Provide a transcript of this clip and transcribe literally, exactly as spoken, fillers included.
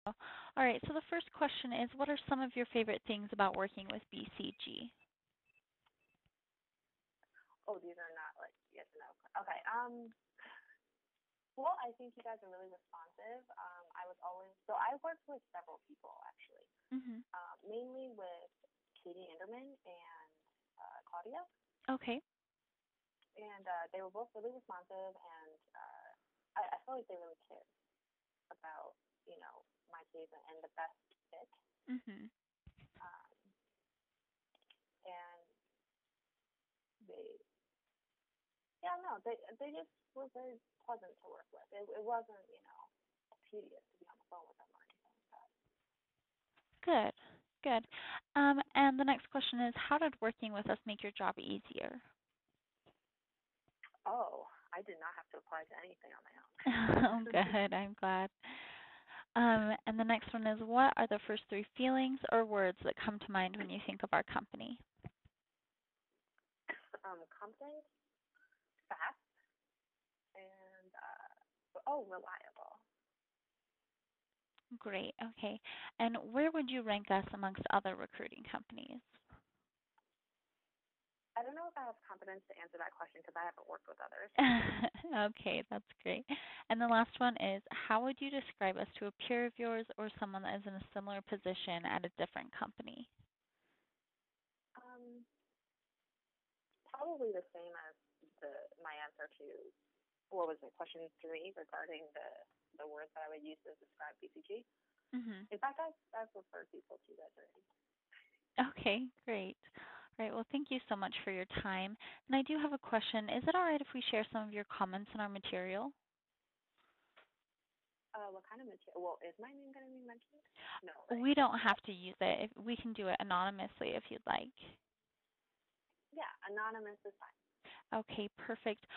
All right, so the first question is, what are some of your favorite things about working with B C G? Oh, these are not like yes or no. Okay. Um. Well, I think you guys are really responsive. Um, I was always so I worked with several people actually, Mm-hmm. um, mainly with Katie Enderman and uh, Claudia, Okay. and uh, they were both really responsive, and uh, I, I felt like they really cared about you know my case and, and the best fit. Mm-hmm. Um, and they, yeah, no, they they just were very pleasant to work with. It, it wasn't you know tedious to be on the phone with them or anything like that. Good. Good. Um, and the next question is, how did working with us make your job easier? Oh, I did not have to apply to anything on my Oh, own. good. I'm glad. Um, and the next one is, what are the first three feelings or words that come to mind when you think of our company? um, competent, fast, and uh, oh, reliable. Great. Okay. And where would you rank us amongst other recruiting companies? I don't know if I have competence to answer that question because I haven't worked with others. Okay, that's great. And the last one is, how would you describe us to a peer of yours or someone that is in a similar position at a different company? Um, probably the same as the my answer to what was it, question three regarding the the words that I would use to describe B C G. Mm-hmm. In fact, I've I've referred people to you guys already. Okay, great. All right, well, thank you so much for your time. And I do have a question. Is it all right if we share some of your comments in our material? Uh, what kind of material? Well, is my name going to be mentioned? No, right? We don't have to use it. If, we can do it anonymously if you'd like. Yeah, anonymous is fine. Okay, perfect.